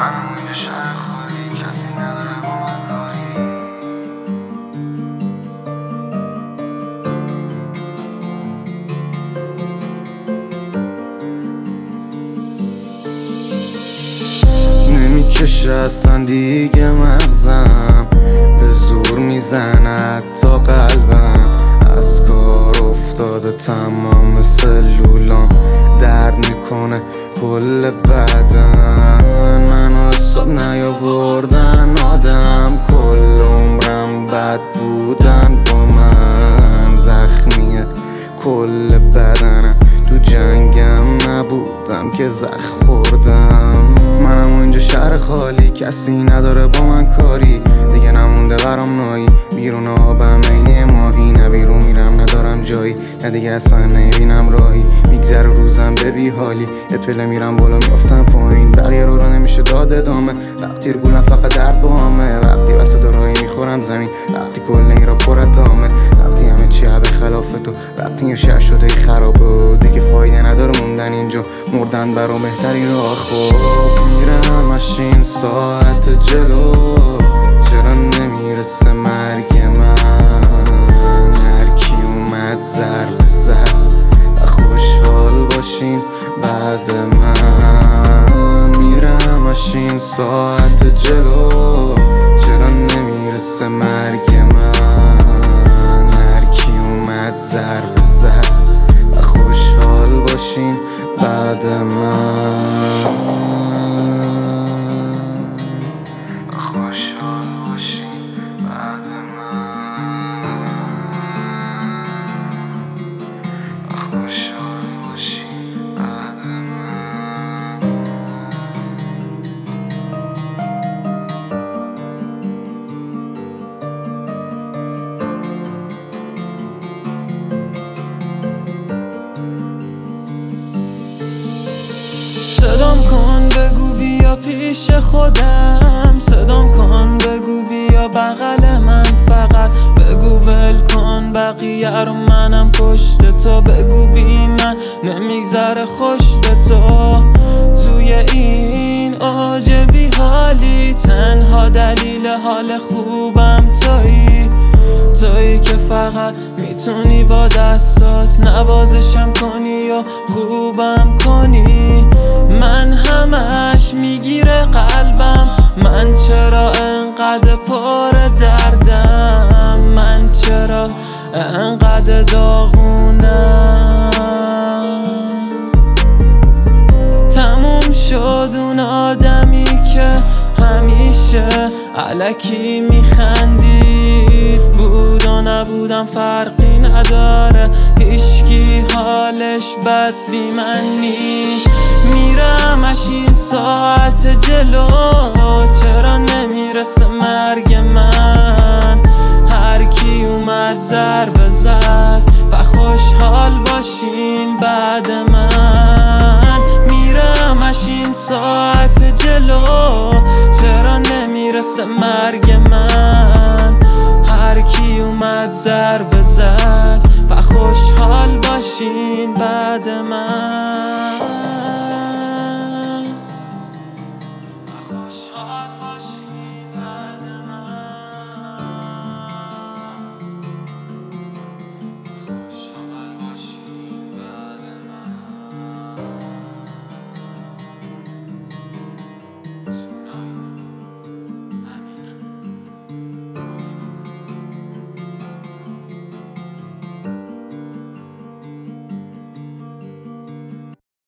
منم اینجا شهر خالی، کسی نداره با من کاری. نمیکشه اصلا دیگه مغزم، به زور میزنه حتی قلبم. از کار افتاده تمام سلولام، درد میکنه کل بدن. منو حساب نیاوردن آدم، کل عمرم بد بودن با من. زخمیه کل بدنم، تو جنگم نبودم که زخم خوردم. منم اینجا شهر خالی، کسی نداره با من کاری. دیگه نمونده برام نایی، بیرون آبم عین ماهی. نه بیرون میرم ندارم جایی، نه دیگه اصلا نمیبینم راهی. میگذره روزم به بی حالی، یه پله میرم بالا میافتم پایین. بقیه رو نمیشه داد ادامه، وقتی رگولم فقط درد باهامه. وقتی وسط راهی میخورم زمین، وقتی کل این را پر ادامه. وقتی همه چی به خلاف تو، وقتی یه شهر شده خرابه. دیگه فایده نداره موندن اینجا، مردن برا بهترین راه. خب میرم ماشین ساعت جلو، چرا نمیرسه مرگ من؟ هرکی اومد ضربه زد و خوشحال باشین بعد من. میرم ماشین ساعت جلو، چرا نمیرسه مرگ من؟ هرکی اومد ضربه زد و خوشحال باشین بعد من. خوشحال باشین بعد من. خوشحال باشین بعد من. صدام کن بگو بیا پیش خودم، صدام کن بگو بیا بغل من. فقط بگو ول کن بقیه رو، منم پشت تو. بگو بی من نمیگذره خوش به تو. توی این اوج بی حالی، تنها دلیل حال خوبم تویی. تویی که فقط میتونی با دستات نوازشم کنی و خوبم کنی. من همش میگیره قلبم، من چرا انقدر پر دردم؟ من چرا انقدر داغونم؟ تموم شد اون آدمی که همیشه الکی میخندید. بود و نبودم فرقی نداره، هیچکی حالش بد بی من نیست. میرم ماشین ساعت جلو، چرا نمیرسه مرگ من؟ هر کی اومد ضربه زد و خوشحال باشین بعد من. میرم ماشین ساعت جلو، چرا نمیرسه مرگ من؟ هر کی اومد ضربه زد و خوشحال باشین بعد من. خوشحال باشین